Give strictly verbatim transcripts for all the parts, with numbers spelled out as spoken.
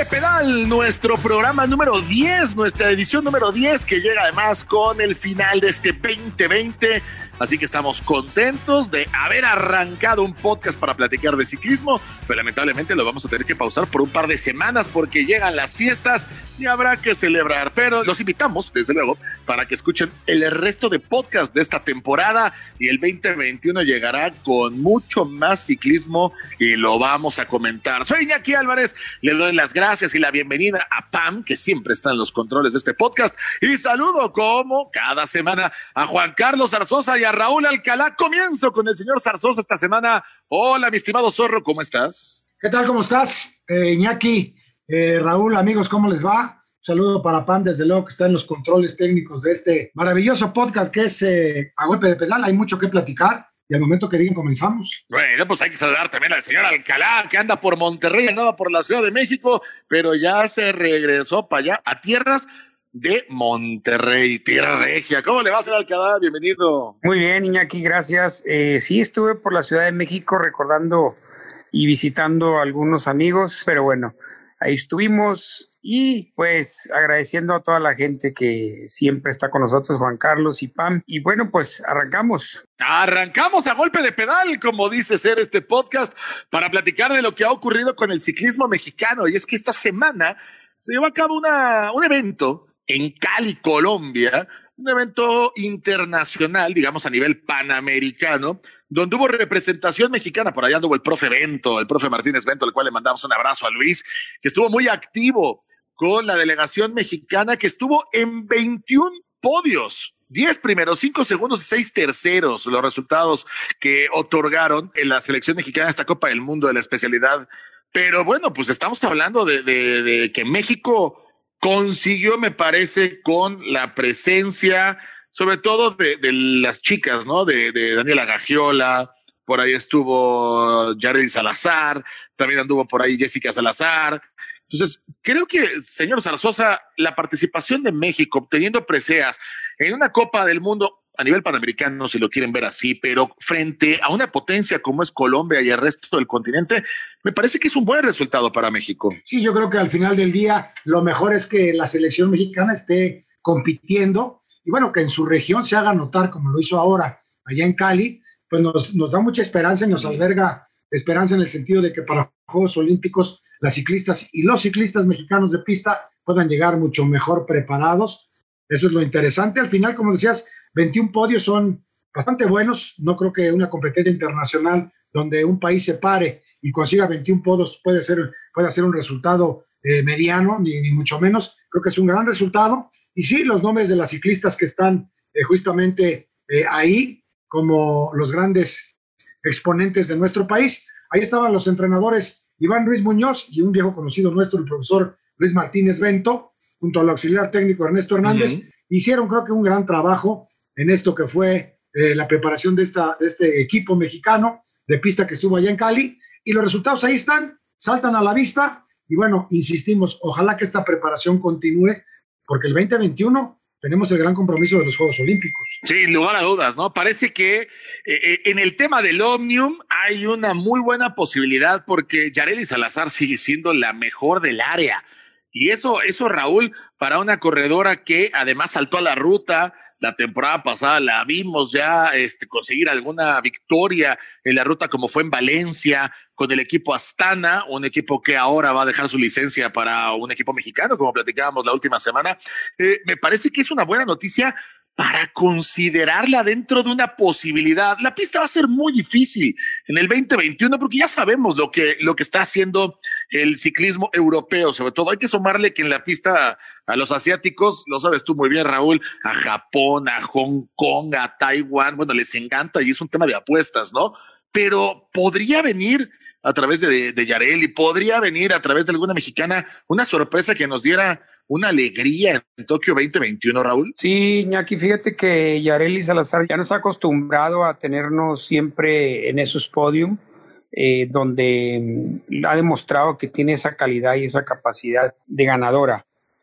Pedal, nuestro programa número diez, nuestra edición número diez, que llega además con el final de este veinte veinte. Así que estamos contentos de haber arrancado un podcast para platicar de ciclismo, pero lamentablemente lo vamos a tener que pausar por un par de semanas porque llegan las fiestas y habrá que celebrar. Pero los invitamos, desde luego, para que escuchen el resto de podcast de esta temporada, y el veinte veintiuno llegará con mucho más ciclismo y lo vamos a comentar. Soy Iñaki Álvarez, le doy las gracias y la bienvenida a Pam, que siempre está en los controles de este podcast, y saludo como cada semana a Juan Carlos Zarzosa y a Raúl Alcalá. Comienzo con el señor Zarzosa esta semana. Hola, mi estimado Zorro, ¿cómo estás? ¿Qué tal? ¿Cómo estás? Eh, Iñaki, eh, Raúl, amigos, ¿cómo les va? Un saludo para Pam, desde luego, que está en los controles técnicos de este maravilloso podcast que es eh, A Golpe de Pedal. Hay mucho que platicar y al momento que digan comenzamos. Bueno, pues hay que saludar también al señor Alcalá, que anda por Monterrey, andaba por la Ciudad de México, pero ya se regresó para allá, a tierras de Monterrey, tierra regia. ¿Cómo le va a hacer, Alcalá? Bienvenido. Muy bien, Iñaki, gracias. Eh, sí, estuve por la Ciudad de México recordando y visitando a algunos amigos, pero bueno, ahí estuvimos y pues agradeciendo a toda la gente que siempre está con nosotros, Juan Carlos y Pam. Y bueno, pues arrancamos. Arrancamos a golpe de pedal, como dice ser este podcast, para platicar de lo que ha ocurrido con el ciclismo mexicano. Y es que esta semana se llevó a cabo una, un evento en Cali, Colombia, un evento internacional, digamos a nivel panamericano, donde hubo representación mexicana. Por allá anduvo el profe Bento, el profe Martínez Bento, al cual le mandamos un abrazo a Luis, que estuvo muy activo con la delegación mexicana, que estuvo en veintiún podios. diez primeros, cinco segundos y seis terceros, los resultados que otorgaron en la selección mexicana de esta Copa del Mundo de la especialidad. Pero bueno, pues estamos hablando de, de, de que México consiguió, me parece, con la presencia, sobre todo de, de las chicas, ¿no? De, de Daniela Gagiola, por ahí estuvo Yareli Salazar, también anduvo por ahí Jessica Salazar. Entonces, creo que, señor Zarzosa, la participación de México obteniendo preseas en una Copa del Mundo a nivel panamericano, si lo quieren ver así, pero frente a una potencia como es Colombia y el resto del continente, me parece que es un buen resultado para México. Sí, yo creo que al final del día lo mejor es que la selección mexicana esté compitiendo y bueno, que en su región se haga notar como lo hizo ahora allá en Cali, pues nos, nos da mucha esperanza y nos alberga esperanza en el sentido de que para Juegos Olímpicos las ciclistas y los ciclistas mexicanos de pista puedan llegar mucho mejor preparados. Eso es lo interesante. Al final, como decías, veintiún podios son bastante buenos. No creo que una competencia internacional donde un país se pare y consiga veintiún podios puede ser, puede ser un resultado eh, mediano, ni, ni mucho menos. Creo que es un gran resultado. Y sí, los nombres de las ciclistas que están eh, justamente eh, ahí como los grandes exponentes de nuestro país. Ahí estaban los entrenadores Iván Ruiz Muñoz y un viejo conocido nuestro, el profesor Luis Martínez Bento, junto al auxiliar técnico Ernesto Hernández. Uh-huh. Hicieron, creo que, un gran trabajo en esto que fue eh, la preparación de, esta, de este equipo mexicano de pista que estuvo allá en Cali, y los resultados ahí están, saltan a la vista, y bueno, insistimos, ojalá que esta preparación continúe, porque el veinte veintiuno tenemos el gran compromiso de los Juegos Olímpicos. Sin lugar a dudas, ¿no? Parece que eh, en el tema del Omnium hay una muy buena posibilidad, porque Yareli Salazar sigue siendo la mejor del área. Y eso, eso, Raúl, para una corredora que además saltó a la ruta, la temporada pasada la vimos ya este, conseguir alguna victoria en la ruta, como fue en Valencia, con el equipo Astana, un equipo que ahora va a dejar su licencia para un equipo mexicano, como platicábamos la última semana. Eh, me parece que es una buena noticia para considerarla dentro de una posibilidad. La pista va a ser muy difícil en el veinte veintiuno porque ya sabemos lo que, lo que está haciendo el ciclismo europeo, sobre todo. Hay que sumarle que en la pista a los asiáticos, lo sabes tú muy bien, Raúl, a Japón, a Hong Kong, a Taiwán, bueno, les encanta y es un tema de apuestas, ¿no? Pero podría venir a través de, de Yareli, podría venir a través de alguna mexicana una sorpresa que nos diera una alegría en Tokio veinte veintiuno, Raúl. Sí, Iñaki, fíjate que Yareli Salazar ya nos ha acostumbrado a tenernos siempre en esos podium, eh, donde ha demostrado que tiene esa calidad y esa capacidad de ganadora.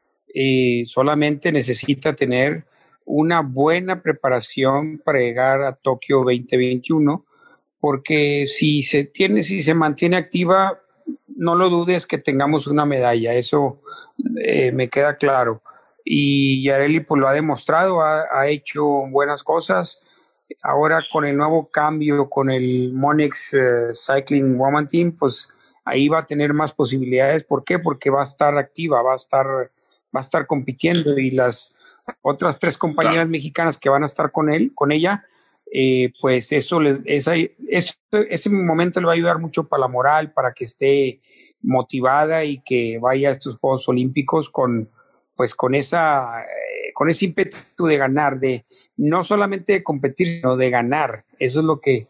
Eh, solamente necesita tener una buena preparación para llegar a Tokio veinte veintiuno, porque si se tiene, si se mantiene activa, no lo dudes que tengamos una medalla, eso eh, me queda claro. Y Yareli pues lo ha demostrado, ha, ha hecho buenas cosas. Ahora con el nuevo cambio, con el Monex uh, Cycling Woman Team, pues ahí va a tener más posibilidades. ¿Por qué? Porque va a estar activa, va a estar, va a estar compitiendo, y las otras tres compañeras claro. mexicanas que van a estar con él, con ella, eh, pues eso les, esa, ese, ese momento le va a ayudar mucho para la moral, para que esté motivada y que vaya a estos Juegos Olímpicos con, pues con esa, eh, con ese ímpetu de ganar, de no solamente de competir, sino de ganar. Eso es lo que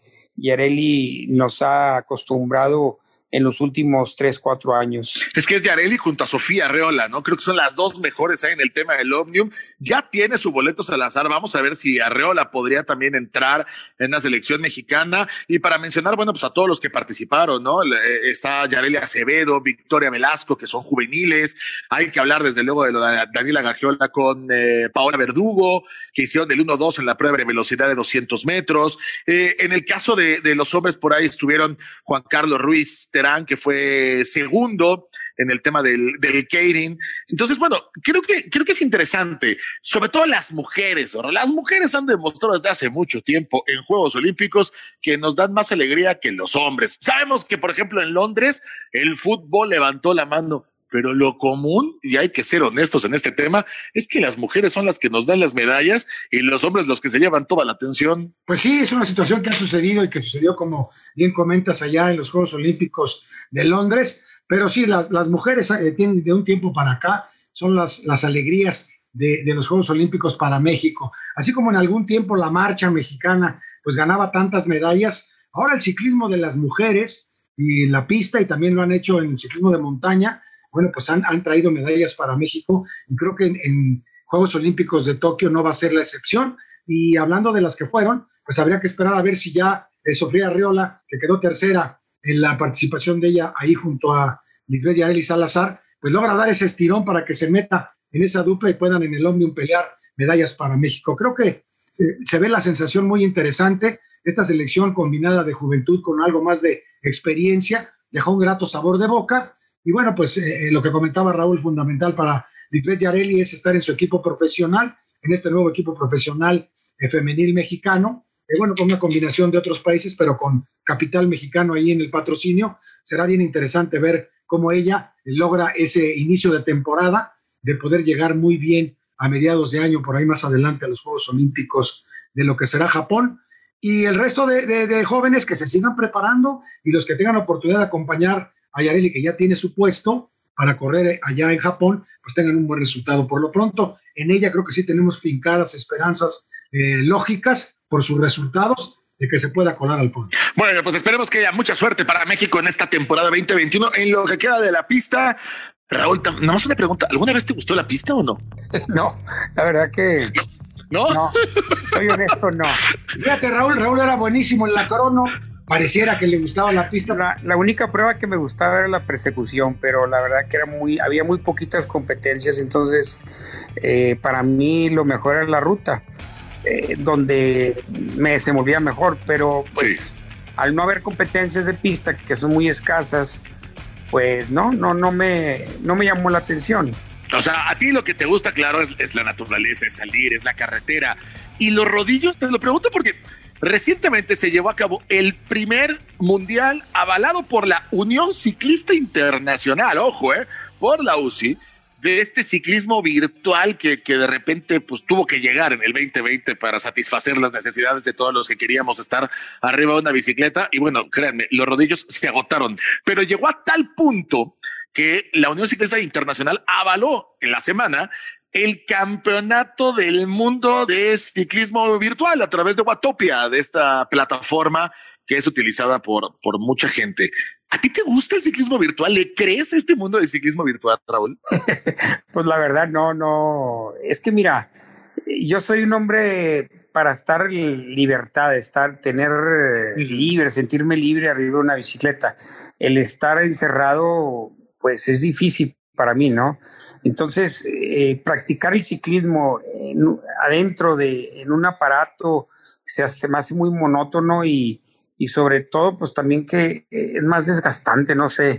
Yareli nos ha acostumbrado en los últimos tres, cuatro años. Es que es Yareli junto a Sofía Arreola, ¿no? Creo que son las dos mejores ahí en el tema del Omnium. Ya tiene su boleto Salazar. Vamos a ver si Arreola podría también entrar en la selección mexicana. Y para mencionar, bueno, pues a todos los que participaron, ¿no? Está Yareli Acevedo, Victoria Velasco, que son juveniles. Hay que hablar desde luego de lo de Daniela Gagiola con eh, Paola Verdugo, que hicieron del uno dos en la prueba de velocidad de doscientos metros. Eh, en el caso de, de los hombres, por ahí estuvieron Juan Carlos Ruiz Terán, que fue segundo en el tema del, del Keirin. Entonces, bueno, creo que, creo que es interesante, sobre todo las mujeres, ¿no? Las mujeres han demostrado desde hace mucho tiempo en Juegos Olímpicos que nos dan más alegría que los hombres. Sabemos que, por ejemplo, en Londres, el fútbol levantó la mano, pero lo común, y hay que ser honestos en este tema, es que las mujeres son las que nos dan las medallas y los hombres los que se llevan toda la atención. Pues sí, es una situación que ha sucedido y que sucedió, como bien comentas, allá en los Juegos Olímpicos de Londres, pero sí, las, las mujeres eh, tienen de un tiempo para acá, son las, las alegrías de, de los Juegos Olímpicos para México. Así como en algún tiempo la marcha mexicana pues ganaba tantas medallas, ahora el ciclismo de las mujeres y la pista, y también lo han hecho en el ciclismo de montaña, bueno, pues han, han traído medallas para México, y creo que en, en Juegos Olímpicos de Tokio no va a ser la excepción. Y hablando de las que fueron, pues habría que esperar a ver si ya eh, Sofía Arreola, que quedó tercera en la participación de ella ahí junto a Lisbeth Yareli Salazar, pues logra dar ese estirón para que se meta en esa dupla y puedan en el Omnium pelear medallas para México. Creo que se, se ve la sensación muy interesante. Esta selección combinada de juventud con algo más de experiencia dejó un grato sabor de boca. Y bueno, pues eh, lo que comentaba Raúl, fundamental para Lisbeth Yareli es estar en su equipo profesional, en este nuevo equipo profesional eh, femenil mexicano, eh, bueno, con una combinación de otros países, pero con capital mexicano ahí en el patrocinio. Será bien interesante ver cómo ella logra ese inicio de temporada, de poder llegar muy bien a mediados de año, por ahí más adelante, a los Juegos Olímpicos de lo que será Japón. Y el resto de, de, de jóvenes que se sigan preparando, y los que tengan oportunidad de acompañar a Yareli, que ya tiene su puesto para correr allá en Japón, pues tengan un buen resultado. Por lo pronto, en ella creo que sí tenemos fincadas esperanzas eh, lógicas por sus resultados de que se pueda colar al podio. Bueno, pues esperemos que haya mucha suerte para México en esta temporada veinte veintiuno. En lo que queda de la pista, Raúl, nada más una pregunta, ¿alguna vez te gustó la pista o no? No, la verdad que... ¿No? No, soy honesto, no. Fíjate, Raúl, Raúl era buenísimo en la crono. Pareciera que le gustaba la pista. La, la única prueba que me gustaba era la persecución, pero la verdad que era muy, había muy poquitas competencias, entonces eh, para mí lo mejor era la ruta, eh, donde me desenvolvía mejor, pero pues sí, al no haber competencias de pista, que son muy escasas, pues no, no, no me, no me llamó la atención. O sea, a ti lo que te gusta, claro, es, es la naturaleza, es salir, es la carretera. Y los rodillos, te lo pregunto porque recientemente se llevó a cabo el primer mundial avalado por la Unión Ciclista Internacional, ojo, eh, por la U C I, de este ciclismo virtual que, que de repente pues, tuvo que llegar en el veinte veinte para satisfacer las necesidades de todos los que queríamos estar arriba de una bicicleta. Y bueno, créanme, los rodillos se agotaron, pero llegó a tal punto que la Unión Ciclista Internacional avaló en la semana el campeonato del mundo de ciclismo virtual a través de Watopia, de esta plataforma que es utilizada por, por mucha gente. ¿A ti te gusta el ciclismo virtual? ¿Le crees a este mundo de ciclismo virtual, Raúl? Pues la verdad, no, no. Es que mira, yo soy un hombre para estar en libertad, estar, tener libre, sentirme libre arriba de una bicicleta. El estar encerrado, pues es difícil para mí, ¿no? Entonces, eh, practicar el ciclismo en, adentro de en un aparato se, hace, se me hace muy monótono y, y sobre todo, pues también que es más desgastante, no sé.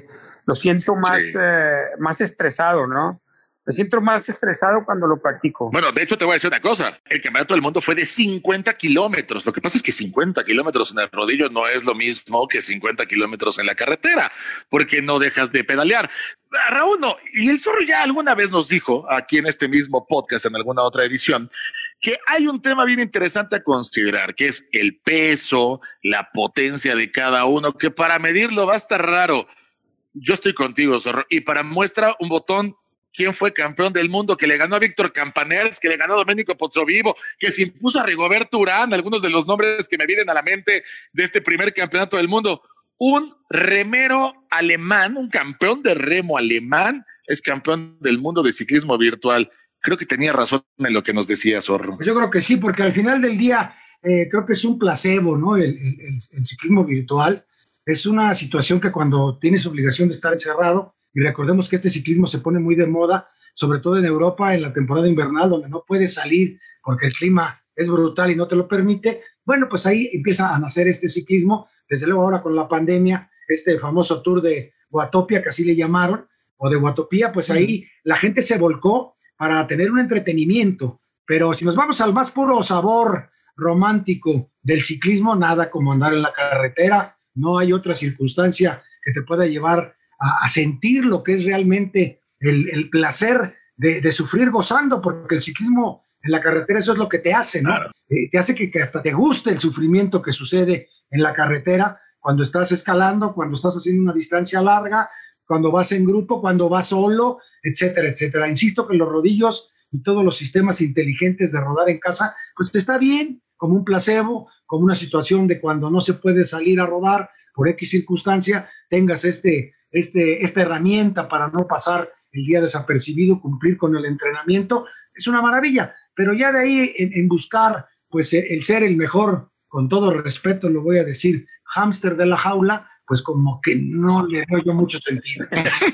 lo siento más, Sí. eh, más estresado, ¿no? Me siento más estresado cuando lo practico. Bueno, de hecho te voy a decir una cosa, el campeonato del mundo fue de cincuenta kilómetros, lo que pasa es que cincuenta kilómetros en el rodillo no es lo mismo que cincuenta kilómetros en la carretera, porque no dejas de pedalear. Raúl, no, y el Zorro ya alguna vez nos dijo aquí en este mismo podcast, en alguna otra edición, que hay un tema bien interesante a considerar, que es el peso, la potencia de cada uno, que para medirlo va a estar raro. Yo estoy contigo, Zorro, y para muestra un botón, ¿quién fue campeón del mundo? Que le ganó a Víctor Campaners, que le ganó a Domenico Pozzovivo, que se impuso a Rigoberto Urán, algunos de los nombres que me vienen a la mente de este primer campeonato del mundo. Un remero alemán, un campeón de remo alemán, es campeón del mundo de ciclismo virtual. Creo que tenía razón en lo que nos decía, Zorro. Pues yo creo que sí, porque al final del día eh, creo que es un placebo, ¿no? El, el, el ciclismo virtual es una situación que cuando tienes obligación de estar encerrado, y recordemos que este ciclismo se pone muy de moda, sobre todo en Europa, en la temporada invernal, donde no puedes salir porque el clima es brutal y no te lo permite. Bueno, pues ahí empieza a nacer este ciclismo. Desde luego ahora con la pandemia, este famoso tour de Watopia, que así le llamaron, o de Watopía, pues ahí la gente se volcó para tener un entretenimiento. Pero si nos vamos al más puro sabor romántico del ciclismo, nada como andar en la carretera. No hay otra circunstancia que te pueda llevar a, a sentir lo que es realmente el, el placer de, de sufrir gozando, porque el ciclismo en la carretera eso es lo que te hace, ¿no? Claro. Eh, te hace que, que hasta te guste el sufrimiento que sucede en la carretera cuando estás escalando, cuando estás haciendo una distancia larga, cuando vas en grupo, cuando vas solo, etcétera, etcétera. Insisto que los rodillos y todos los sistemas inteligentes de rodar en casa, pues está bien, como un placebo, como una situación de cuando no se puede salir a rodar por X circunstancia, tengas este, este, esta herramienta para no pasar el día desapercibido, cumplir con el entrenamiento, es una maravilla. Pero ya de ahí en, en buscar pues el ser el mejor, con todo respeto lo voy a decir, hámster de la jaula, pues como que no le doy yo mucho sentido.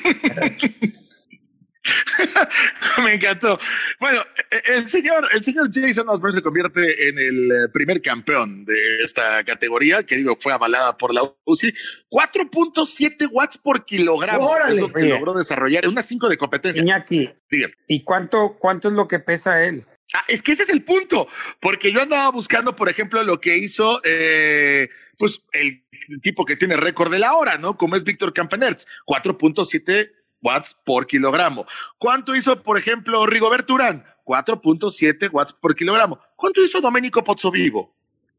Me encantó. Bueno, el señor, el señor Jason Osborne se convierte en el primer campeón de esta categoría, que digo, fue avalada por la U C I. cuatro punto siete watts por kilogramo. ¡Órale! Es lo que Oye. logró desarrollar en unas cinco de competencia. Iñaki, Dígame. ¿y cuánto, cuánto es lo que pesa él? Ah, es que ese es el punto, porque yo andaba buscando, por ejemplo, lo que hizo eh, pues el tipo que tiene récord de la hora, ¿no? Como es Víctor Campaners, cuatro punto siete watts por kilogramo. ¿Cuánto hizo, por ejemplo, Rigoberto Urán? cuatro punto siete watts por kilogramo. ¿Cuánto hizo Domenico Pozzovivo?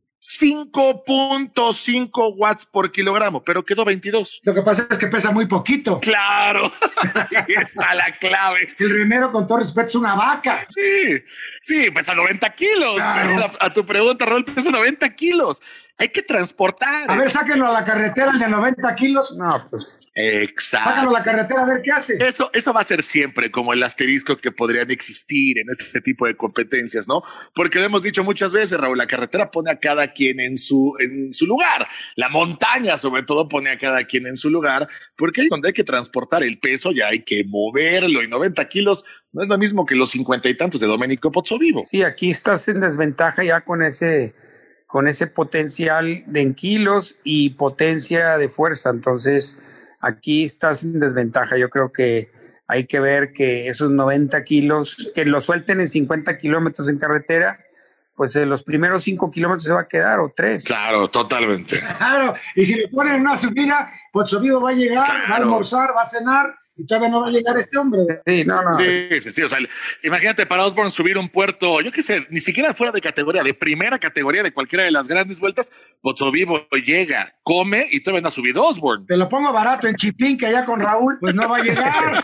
cinco punto cinco watts por kilogramo, pero quedó veintidós. Lo que pasa es que pesa muy poquito. Claro, ahí está la clave. El remero, con todo respeto, es una vaca. Sí, sí, pesa noventa kilos. Claro. A, a tu pregunta, Raúl, pesa noventa kilos. Hay que transportar. A ver, sáquenlo a la carretera, el de noventa kilos. No, pues Exacto. Sácalo a la carretera a ver qué hace. Eso, eso va a ser siempre como el asterisco que podrían existir en este tipo de competencias, ¿no? Porque lo hemos dicho muchas veces, Raúl, la carretera pone a cada quien en su, en su lugar. La montaña, sobre todo, pone a cada quien en su lugar, porque ahí donde hay que transportar el peso ya hay que moverlo, y noventa kilos no es lo mismo que los cincuenta y tantos de Domenico Pozzovivo. sí, aquí estás en desventaja ya con ese, con ese potencial de en kilos y potencia de fuerza. Entonces, aquí estás en desventaja. Yo creo que hay que ver que esos noventa kilos, que lo suelten en cincuenta kilómetros en carretera, pues en los primeros cinco kilómetros se va a quedar, o tres. Claro, totalmente. Claro, y si le ponen una subida, Pozzovivo va a llegar, Claro. va a almorzar, va a cenar, y todavía no va a llegar este hombre. Sí, no, no. Sí, sí, sí. O sea, imagínate para Osborne subir un puerto, yo qué sé, ni siquiera fuera de categoría, de primera categoría de cualquiera de las grandes vueltas, Pozzovivo llega, come y todavía no ha subido Osborne. Te lo pongo barato en Chipín, que allá con Raúl, pues no va a llegar.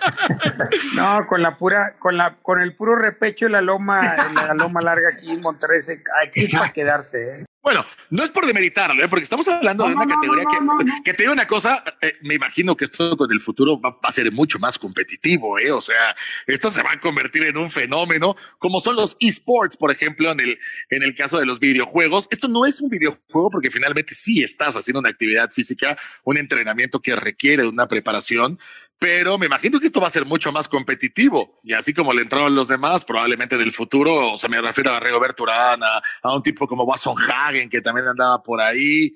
No, con la pura, con la, con el puro repecho y la loma, la loma larga aquí en Monterrey, se- aquí es para quedarse, ¿eh? Bueno, no es por demeritarlo, ¿eh? Porque estamos hablando No, de una no, no, categoría no, que, no, no. que te digo una cosa, eh, me imagino que esto con el futuro va, va a ser mucho más competitivo, ¿eh? O sea, esto se va a convertir en un fenómeno, como son los esports, por ejemplo, en el, en el caso de los videojuegos. Esto no es un videojuego porque finalmente sí estás haciendo una actividad física, un entrenamiento que requiere una preparación, pero me imagino que esto va a ser mucho más competitivo. Y así como le entraron los demás, probablemente del futuro, o sea, me refiero a Rigoberto Urán, a, a un tipo como Wasson Hagen, que también andaba por ahí.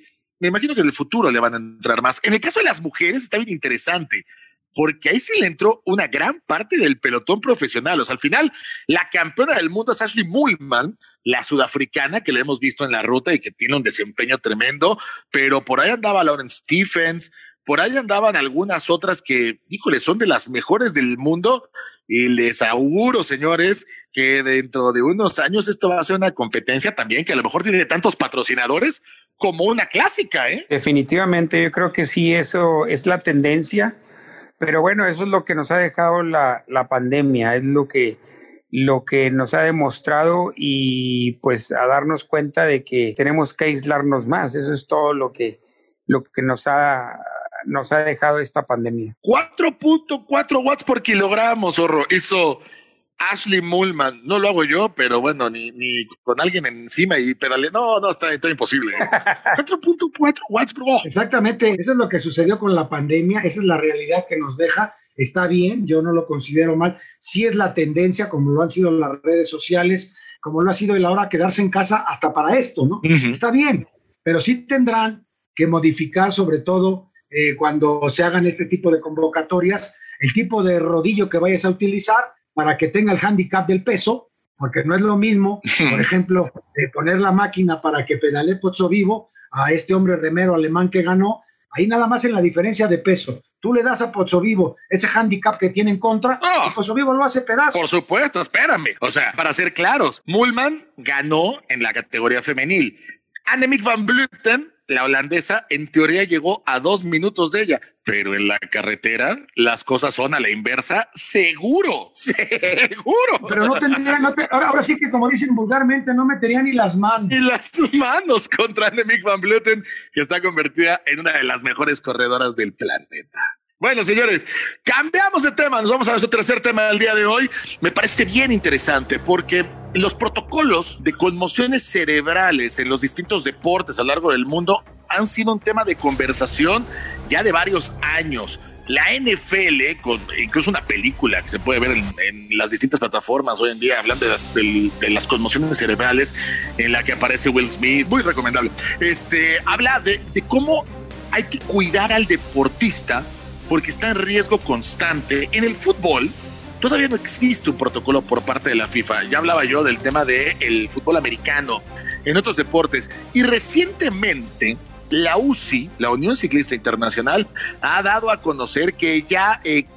me imagino que en el futuro le van a entrar más. En el caso de las mujeres está bien interesante, porque ahí sí le entró una gran parte del pelotón profesional. O sea, al final, la campeona del mundo es Ashley Moolman, la sudafricana que le hemos visto en la ruta y que tiene un desempeño tremendo, pero por ahí andaba Lauren Stephens, por ahí andaban algunas otras que, híjole, son de las mejores del mundo, y les auguro, señores, que dentro de unos años esto va a ser una competencia también que a lo mejor tiene tantos patrocinadores como una clásica, ¿eh? Definitivamente, yo creo que sí, eso es la tendencia, pero bueno, eso es lo que nos ha dejado la, la pandemia, es lo que, lo que nos ha demostrado, y pues a darnos cuenta de que tenemos que aislarnos más. Eso es todo lo que, lo que nos ha, nos ha dejado esta pandemia. cuatro punto cuatro watts por kilogramo, zorro, hizo Ashley Moolman. No lo hago yo, pero bueno, ni, ni con alguien encima y pedale. No, no, está, está imposible. cuatro punto cuatro watts, bro. Exactamente, eso es lo que sucedió con la pandemia, esa es la realidad que nos deja. Está bien, yo no lo considero mal. Sí es la tendencia, como lo han sido las redes sociales, como lo ha sido el ahora quedarse en casa hasta para esto, ¿no? Uh-huh. Está bien, pero sí tendrán que modificar, sobre todo eh, cuando se hagan este tipo de convocatorias, el tipo de rodillo que vayas a utilizar para que tenga el handicap del peso, porque no es lo mismo, por ejemplo, eh, poner la máquina para que pedale Pozzovivo a este hombre remero alemán que ganó, ahí nada más en la diferencia de peso. Tú le das a Pozzovivo ese handicap que tiene en contra, oh, y Pozzovivo lo hace pedazo. Por supuesto, espérame. O sea, para ser claros, Moolman ganó en la categoría femenil. Annemiek van Vleuten, la holandesa, en teoría llegó a dos minutos de ella, pero en la carretera las cosas son a la inversa, seguro, seguro. Pero no tendría, no te, ahora, ahora sí que como dicen vulgarmente, no metería ni las manos. Ni las manos contra Annemiek van Vleuten, que está convertida en una de las mejores corredoras del planeta. Bueno, señores, cambiamos de tema, nos vamos a nuestro tercer tema del día de hoy. Me parece bien interesante porque los protocolos de conmociones cerebrales en los distintos deportes a lo largo del mundo han sido un tema de conversación ya de varios años. La N F L, con incluso una película que se puede ver en, en las distintas plataformas hoy en día, hablando de las, de, de las conmociones cerebrales, en la que aparece Will Smith, muy recomendable. Este, habla de, de cómo hay que cuidar al deportista porque está en riesgo constante. En el fútbol todavía no existe un protocolo por parte de la FIFA. Ya hablaba yo del tema del fútbol americano, en otros deportes. Y recientemente la U C I, la Unión Ciclista Internacional, ha dado a conocer que ya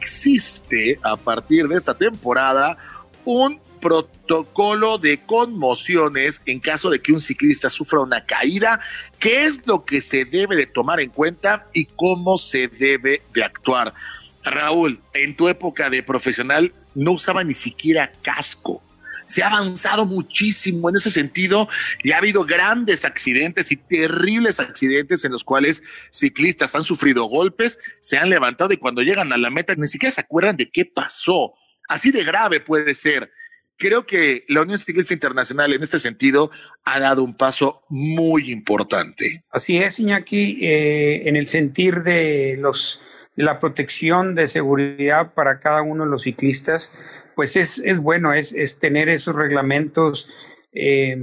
existe a partir de esta temporada un protocolo de conmociones en caso de que un ciclista sufra una caída. ¿Qué es lo que se debe de tomar en cuenta y cómo se debe de actuar? Raúl, en tu época de profesional no usaba ni siquiera casco. Se ha avanzado muchísimo en ese sentido y ha habido grandes accidentes y terribles accidentes en los cuales ciclistas han sufrido golpes, se han levantado y cuando llegan a la meta ni siquiera se acuerdan de qué pasó. Así de grave puede ser. Creo que la Unión Ciclista Internacional en este sentido ha dado un paso muy importante. Así es, Iñaki, eh, en el sentir de, los, de la protección de seguridad para cada uno de los ciclistas, pues es, es bueno, es, es tener esos reglamentos, eh,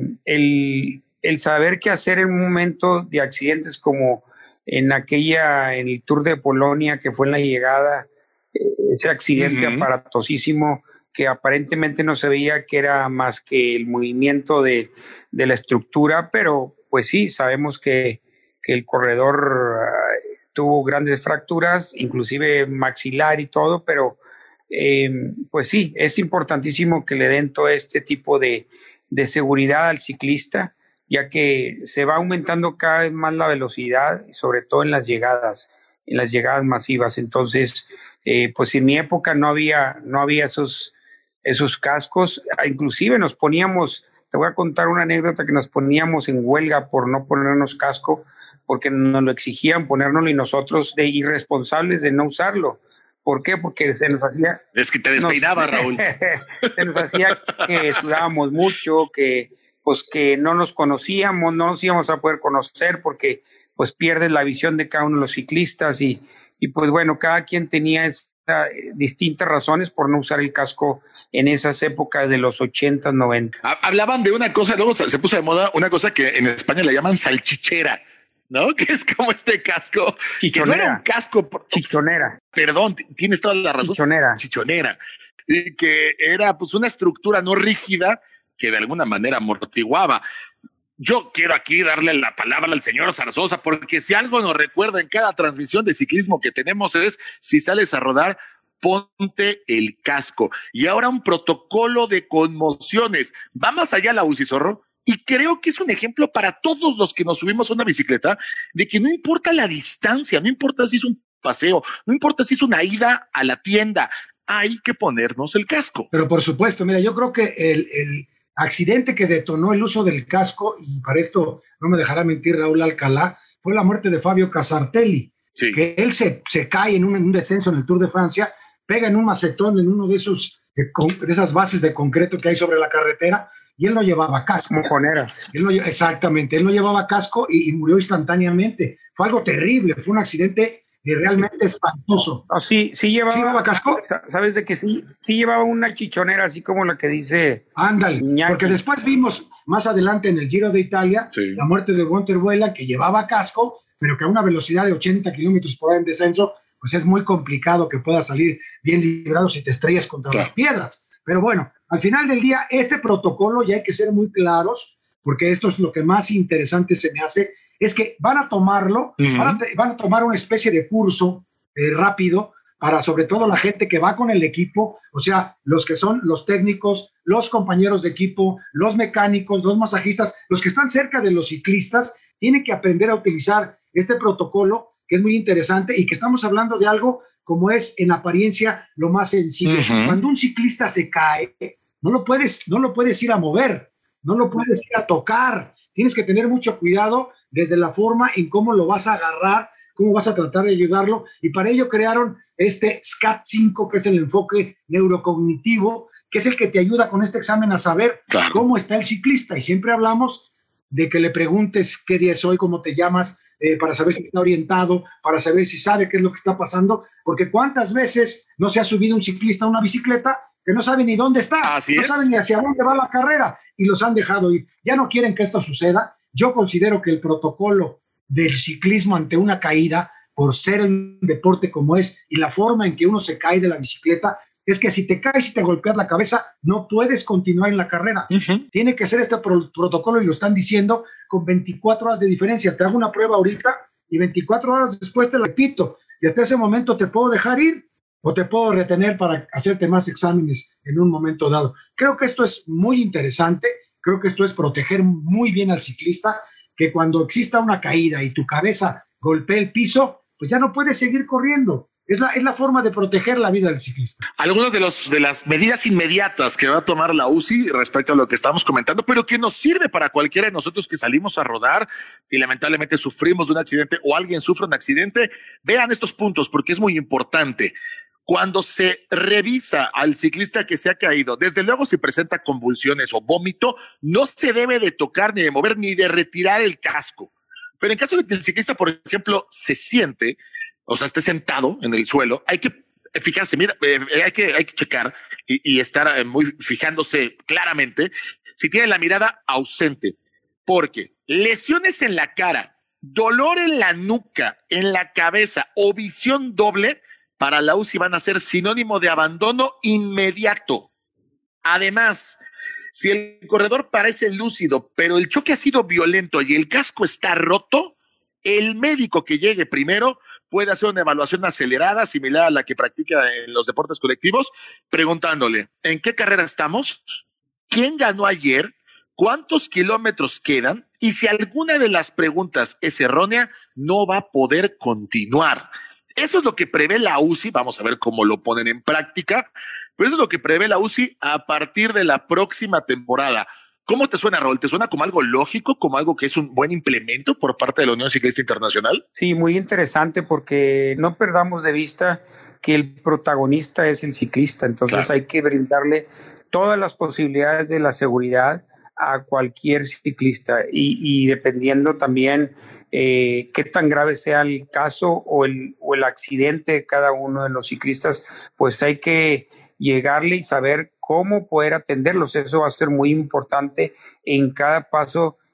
el, el saber qué hacer en un momento de accidentes como en aquella, en el Tour de Polonia, que fue en la llegada, eh, ese accidente uh-huh. aparatosísimo, que aparentemente no se veía que era más que el movimiento de, de la estructura, pero pues sí, sabemos que, que el corredor uh, tuvo grandes fracturas, inclusive maxilar y todo, pero eh, pues sí, es importantísimo que le den todo este tipo de, de seguridad al ciclista, ya que se va aumentando cada vez más la velocidad, sobre todo en las llegadas, en las llegadas masivas. Entonces, eh, pues en mi época no había, no había esos esos cascos, inclusive nos poníamos, te voy a contar una anécdota, que nos poníamos en huelga por no ponernos casco, porque nos lo exigían ponérnoslo y nosotros de irresponsables de no usarlo. ¿Por qué? Porque se nos hacía... Es que te despeinaba, nos, Raúl. Se nos hacía que estudiábamos mucho, que pues que no nos conocíamos, no nos íbamos a poder conocer porque pues pierdes la visión de cada uno de los ciclistas y, y pues bueno, cada quien tenía ese distintas razones por no usar el casco en esas épocas de los ochenta, noventa. Hablaban de una cosa, luego se puso de moda una cosa que en España le llaman salchichera. ¿no? Que es como este casco. Chichonera. Que no era un casco. Chichonera. Perdón, tienes toda la razón. Chichonera. Chichonera. Y que era pues una estructura no rígida que de alguna manera amortiguaba. Yo quiero aquí darle la palabra al señor Zarzosa, porque si algo nos recuerda en cada transmisión de ciclismo que tenemos es, si sales a rodar, ponte el casco. Y ahora un protocolo de conmociones. Va más allá la U C I, Zorro, y creo que es un ejemplo para todos los que nos subimos a una bicicleta, de que no importa la distancia, no importa si es un paseo, no importa si es una ida a la tienda, hay que ponernos el casco. Pero por supuesto, mira, yo creo que el... el... accidente que detonó el uso del casco, y para esto no me dejará mentir Raúl Alcalá, fue la muerte de Fabio Casartelli, sí. que él se, se cae en un, en un descenso en el Tour de Francia, pega en un macetón en uno de esos de, de esas bases de concreto que hay sobre la carretera, y él no llevaba casco. Mojoneras. Él no, exactamente, él no llevaba casco y, y murió instantáneamente. Fue algo terrible, fue un accidente y realmente espantoso. Oh, sí, sí llevaba, ¿Sí llevaba casco? ¿Sabes de que sí? Sí llevaba una chichonera, así como la que dice... Ándale, Iñaki. Porque después vimos más adelante en el Giro de Italia, sí. la muerte de Walter Vuela, que llevaba casco, pero que a una velocidad de ochenta kilómetros por hora en descenso, pues es muy complicado que pueda salir bien librado si te estrellas contra claro. las piedras. Pero bueno, al final del día, este protocolo ya hay que ser muy claros, porque esto es lo que más interesante se me hace, es que van a tomarlo, uh-huh. van, a te, van a tomar una especie de curso eh, rápido para sobre todo la gente que va con el equipo, o sea, los que son los técnicos, los compañeros de equipo, los mecánicos, los masajistas, los que están cerca de los ciclistas, tienen que aprender a utilizar este protocolo, que es muy interesante y que estamos hablando de algo como es en apariencia lo más sencillo. Uh-huh. Cuando un ciclista se cae, no lo puedes, no lo puedes ir a mover, no lo puedes ir a tocar, tienes que tener mucho cuidado desde la forma en cómo lo vas a agarrar, cómo vas a tratar de ayudarlo, y para ello crearon este S C A T cinco, que es el enfoque neurocognitivo, que es el que te ayuda con este examen a saber claro. cómo está el ciclista, y siempre hablamos de que le preguntes qué día es hoy, cómo te llamas, eh, para saber si está orientado, para saber si sabe qué es lo que está pasando, porque cuántas veces no se ha subido un ciclista a una bicicleta que no sabe ni dónde está, Así no es. sabe ni hacia dónde va la carrera, y los han dejado ir. Ya no quieren que esto suceda. Yo considero que el protocolo del ciclismo ante una caída, por ser el deporte como es y la forma en que uno se cae de la bicicleta, es que si te caes y te golpeas la cabeza, no puedes continuar en la carrera. Uh-huh. Tiene que ser este pro- protocolo, y lo están diciendo, con veinticuatro horas de diferencia. Te hago una prueba ahorita y veinticuatro horas después te la repito, y hasta ese momento te puedo dejar ir o te puedo retener para hacerte más exámenes en un momento dado. Creo que esto es muy interesante. Creo que esto es proteger muy bien al ciclista, que cuando exista una caída y tu cabeza golpee el piso, pues ya no puedes seguir corriendo. Es la, es la forma de proteger la vida del ciclista. Algunas de, los, de las medidas inmediatas que va a tomar la U C I respecto a lo que estamos comentando, pero que nos sirve para cualquiera de nosotros que salimos a rodar, si lamentablemente sufrimos de un accidente o alguien sufre un accidente, vean estos puntos porque es muy importante. Cuando se revisa al ciclista que se ha caído, desde luego si presenta convulsiones o vómito, no se debe de tocar, ni de mover, ni de retirar el casco. Pero en caso de que el ciclista, por ejemplo, se siente, o sea, esté sentado en el suelo, hay que fijarse, mira, eh, hay que, hay que checar y, y estar eh, muy fijándose claramente si tiene la mirada ausente, porque lesiones en la cara, dolor en la nuca, en la cabeza o visión doble, para la U C I van a ser sinónimo de abandono inmediato. Además, si el corredor parece lúcido, pero el choque ha sido violento y el casco está roto, el médico que llegue primero puede hacer una evaluación acelerada, similar a la que practica en los deportes colectivos, preguntándole, ¿en qué carrera estamos? ¿Quién ganó ayer? ¿Cuántos kilómetros quedan? Y si alguna de las preguntas es errónea, no va a poder continuar. Eso es lo que prevé la U C I, vamos a ver cómo lo ponen en práctica, pero eso es lo que prevé la U C I a partir de la próxima temporada. ¿Cómo te suena, Raúl? ¿Te suena como algo lógico, como algo que es un buen implemento por parte de la Unión Ciclista Internacional? Sí, muy interesante, porque no perdamos de vista que el protagonista es el ciclista, entonces claro. hay que brindarle todas las posibilidades de la seguridad a cualquier ciclista y, y dependiendo también eh, qué tan grave sea el caso o el, o el accidente de cada uno de los ciclistas, pues hay que llegarle y saber cómo poder atenderlos. Eso va a ser muy importante en cada paso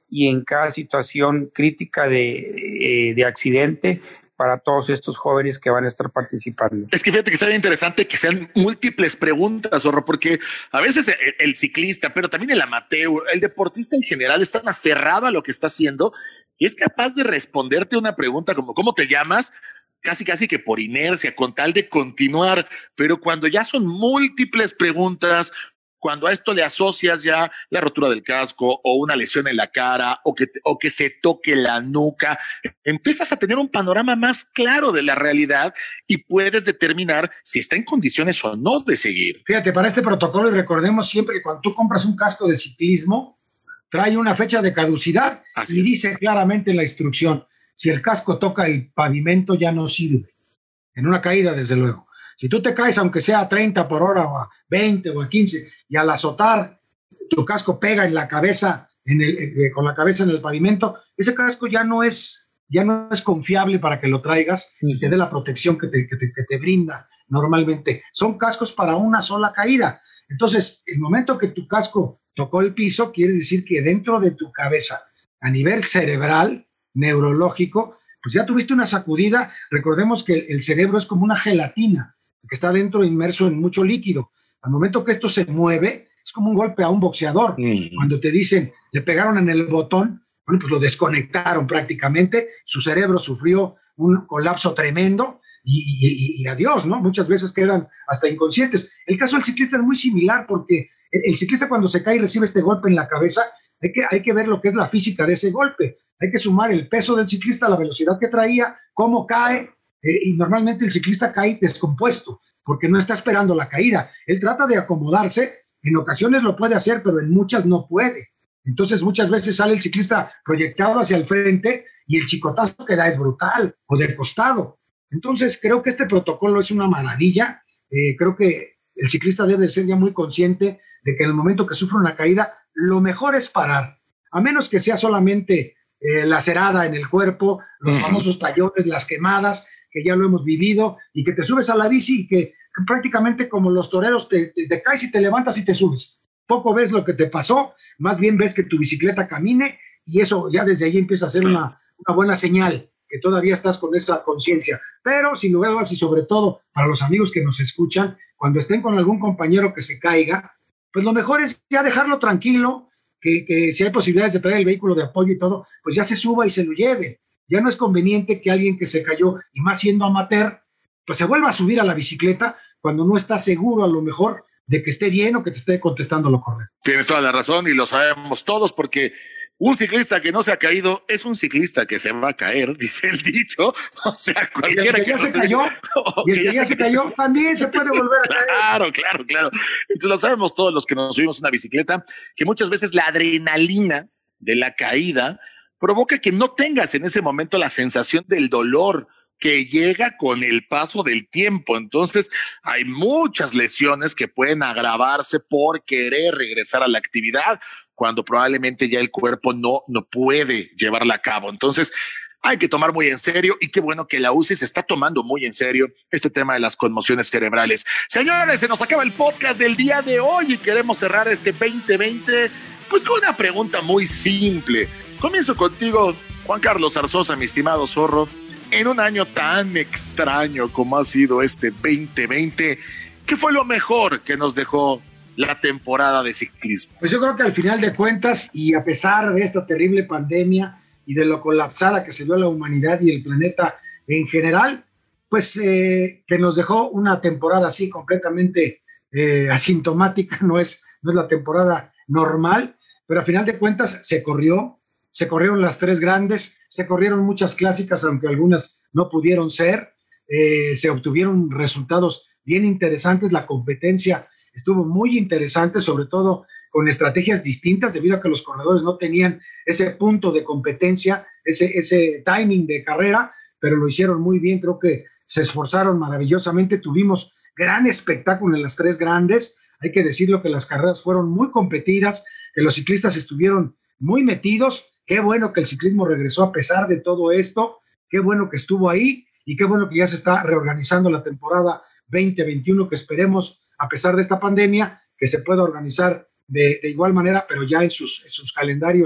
y en cada situación crítica de, eh, de accidente para todos estos jóvenes que van a estar participando. Es que fíjate que está bien interesante que sean múltiples preguntas, Zorro, porque a veces el, el ciclista, pero también el amateur, el deportista en general es tan aferrado a lo que está haciendo y es capaz de responderte una pregunta como ¿cómo te llamas? Casi, casi que por inercia, con tal de continuar, pero cuando ya son múltiples preguntas, cuando a esto le asocias ya la rotura del casco o una lesión en la cara o que, o que se toque la nuca, empiezas a tener un panorama más claro de la realidad y puedes determinar si está en condiciones o no de seguir. Fíjate, para este protocolo, y recordemos siempre que cuando tú compras un casco de ciclismo, trae una fecha de caducidad. Así y es. Dice claramente en la instrucción, si el casco toca el pavimento ya no sirve. En una caída, desde luego. Si tú te caes, aunque sea a treinta por hora o a veinte o a quince, y al azotar tu casco pega en la cabeza, en el, eh, con la cabeza en el pavimento, ese casco ya no es, ya no es confiable para que lo traigas y te dé la protección que te, que, te, que te brinda normalmente. Son cascos para una sola caída. Entonces, el momento que tu casco tocó el piso, quiere decir que dentro de tu cabeza, a nivel cerebral, neurológico, pues ya tuviste una sacudida. Recordemos que el cerebro es como una gelatina que está dentro inmerso en mucho líquido. Al momento que esto se mueve, es como un golpe a un boxeador. Mm. Cuando te dicen, le pegaron en el botón, bueno, pues lo desconectaron prácticamente, su cerebro sufrió un colapso tremendo y, y, y adiós, ¿no? Muchas veces quedan hasta inconscientes. El caso del ciclista es muy similar porque el, el ciclista cuando se cae y recibe este golpe en la cabeza, hay que, hay que ver lo que es la física de ese golpe. Hay que sumar el peso del ciclista, la velocidad que traía, cómo cae, eh, y normalmente el ciclista cae descompuesto, porque no está esperando la caída. Él trata de acomodarse, en ocasiones lo puede hacer, pero en muchas no puede. Entonces muchas veces sale el ciclista proyectado hacia el frente y el chicotazo que da es brutal, o de costado. Entonces creo que este protocolo es una maravilla. Eh, creo que el ciclista debe ser ya muy consciente de que en el momento que sufre una caída, lo mejor es parar, a menos que sea solamente eh, lacerada en el cuerpo, los uh-huh. famosos tallones, las quemadas, que ya lo hemos vivido, y que te subes a la bici y que, que prácticamente como los toreros te, te, te caes y te levantas y te subes. Poco ves lo que te pasó, más bien ves que tu bicicleta camine, y eso ya desde ahí empieza a ser una, una buena señal, que todavía estás con esa conciencia. Pero sin lugar a dudas, y sobre todo para los amigos que nos escuchan, cuando estén con algún compañero que se caiga, pues lo mejor es ya dejarlo tranquilo, que, que si hay posibilidades de traer el vehículo de apoyo y todo, pues ya se suba y se lo lleve. Ya no es conveniente que alguien que se cayó, y más siendo amateur, pues se vuelva a subir a la bicicleta cuando no está seguro a lo mejor de que esté bien o que te esté contestando lo correcto. Tienes toda la razón y lo sabemos todos, porque un ciclista que no se ha caído es un ciclista que se va a caer, dice el dicho. O sea, cualquiera y el que, que ya no se cayó, y el que, que ya se cayó, cayó también se puede volver a claro, caer. Claro, claro, claro. Entonces lo sabemos todos los que nos subimos una bicicleta, que muchas veces la adrenalina de la caída provoca que no tengas en ese momento la sensación del dolor que llega con el paso del tiempo. Entonces hay muchas lesiones que pueden agravarse por querer regresar a la actividad cuando probablemente ya el cuerpo no, no puede llevarla a cabo. Entonces hay que tomar muy en serio, y qué bueno que la U C I se está tomando muy en serio este tema de las conmociones cerebrales. Señores, se nos acaba el podcast del día de hoy y queremos cerrar este veinte veinte pues con una pregunta muy simple. Comienzo contigo, Juan Carlos Arzosa, mi estimado Zorro. En un año tan extraño como ha sido este veinte veinte, ¿qué fue lo mejor que nos dejó la temporada de ciclismo? Pues yo creo que al final de cuentas, y a pesar de esta terrible pandemia y de lo colapsada que se dio la humanidad y el planeta en general, pues eh, que nos dejó una temporada así completamente eh, asintomática, no es, no es la temporada normal, pero al final de cuentas se corrió. Se corrieron las tres grandes, se corrieron muchas clásicas, aunque algunas no pudieron ser, eh, se obtuvieron resultados bien interesantes, la competencia estuvo muy interesante, sobre todo con estrategias distintas, debido a que los corredores no tenían ese punto de competencia, ese, ese timing de carrera, pero lo hicieron muy bien, creo que se esforzaron maravillosamente, tuvimos gran espectáculo en las tres grandes, hay que decirlo que las carreras fueron muy competidas, que los ciclistas estuvieron muy metidos. Qué bueno que el ciclismo regresó a pesar de todo esto, qué bueno que estuvo ahí y qué bueno que ya se está reorganizando la temporada veinte veintiuno, que esperemos, a pesar de esta pandemia, que se pueda organizar de, de igual manera, pero ya en sus, en sus calendarios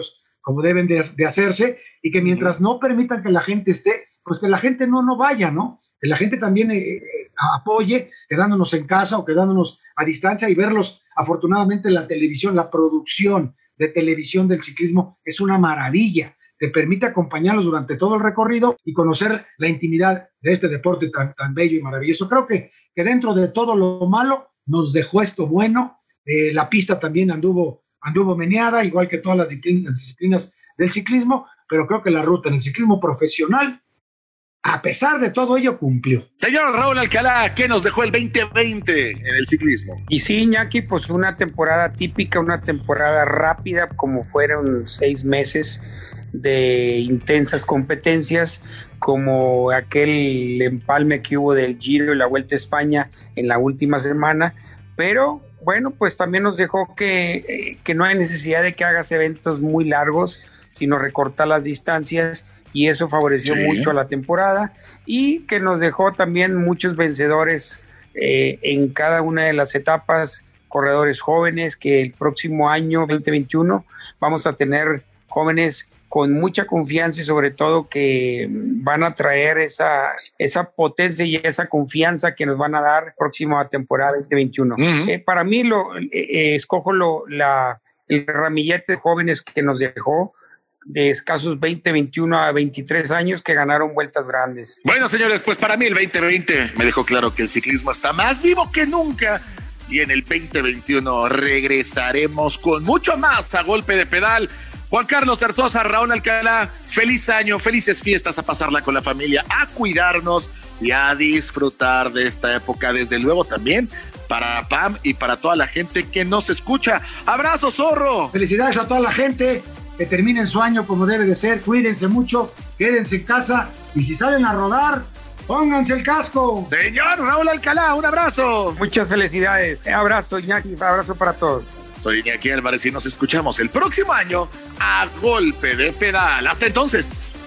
como deben de, de hacerse, y que mientras no permitan que la gente esté, pues que la gente no, no vaya, ¿no? Que la gente también eh, apoye, quedándonos en casa o quedándonos a distancia y verlos. Afortunadamente la televisión, la producción de televisión del ciclismo es una maravilla, te permite acompañarlos durante todo el recorrido y conocer la intimidad de este deporte tan, tan bello y maravilloso. Creo que, que dentro de todo lo malo nos dejó esto bueno. Eh, la pista también anduvo, anduvo meneada, igual que todas las disciplinas, las disciplinas del ciclismo, pero creo que la ruta en el ciclismo profesional, a pesar de todo ello, cumplió. Señor Raúl Alcalá, ¿qué nos dejó el veinte veinte en el ciclismo? Y sí, Iñaki, pues una temporada típica, una temporada rápida, como fueron seis meses de intensas competencias, como aquel empalme que hubo del Giro y la Vuelta a España en la última semana, pero bueno, pues también nos dejó que, que no hay necesidad de que hagas eventos muy largos, sino recortar las distancias, y eso favoreció sí. mucho a la temporada, y que nos dejó también muchos vencedores eh, en cada una de las etapas, corredores jóvenes, que el próximo año veinte veintiuno vamos a tener jóvenes con mucha confianza y sobre todo que van a traer esa, esa potencia y esa confianza que nos van a dar próxima temporada veinte veintiuno. Uh-huh. Eh, para mí lo eh, escojo lo, la, el ramillete de jóvenes que nos dejó, de escasos veinte, veintiuno a veintitrés años, que ganaron vueltas grandes. Bueno, señores, pues para mí el veinte veinte me dejó claro que el ciclismo está más vivo que nunca, y en el veinte veintiuno regresaremos con mucho más a golpe de pedal. Juan Carlos Zarzosa, Raúl Alcalá, feliz año, felices fiestas, a pasarla con la familia, a cuidarnos y a disfrutar de esta época, desde luego también para Pam y para toda la gente que nos escucha. ¡Abrazo, zorro! Felicidades a toda la gente, que terminen su año como debe de ser, cuídense mucho, quédense en casa, y si salen a rodar, pónganse el casco. Señor Raúl Alcalá, un abrazo. Muchas felicidades, un abrazo, Iñaki, un abrazo para todos. Soy Iñaki Álvarez y nos escuchamos el próximo año a golpe de pedal. Hasta entonces.